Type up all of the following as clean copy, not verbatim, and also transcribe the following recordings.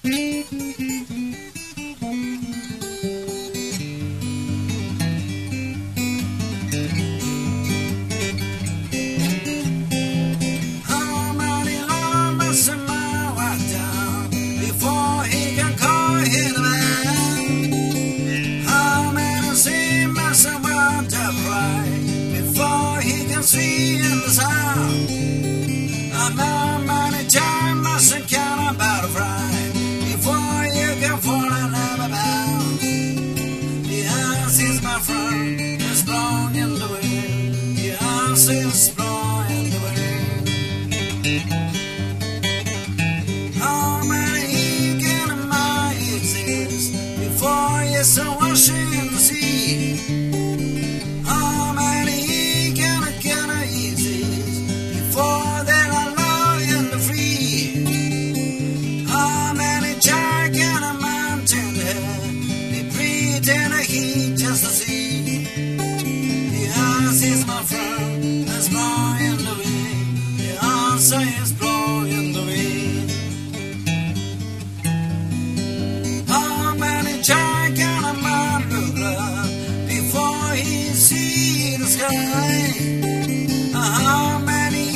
See in the sound. I know many times mustn't count about a fry before you can fall in love about. The ice is my friend, it's blowing in the wind. The ice is blowing in the wind. How many can my exist before you so washing in the sea? How many before then I lie in the free? How many giant a mountain there? They breathe in the heat just to see. The ice is my friend, that's blowing in the wind. The ice is blowing in the wind. How many giant a mountain there before he see the sky? How many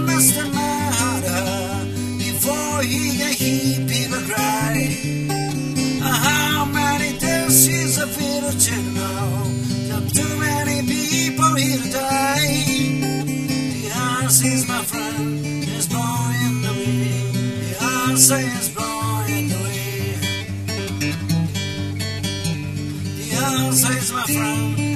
before he can hear people cry? How many deaths is a village to know? There too many people here to die. The ice is my friend, it's blowing in the wind. The ice is blowing in the wind. The ice is my friend.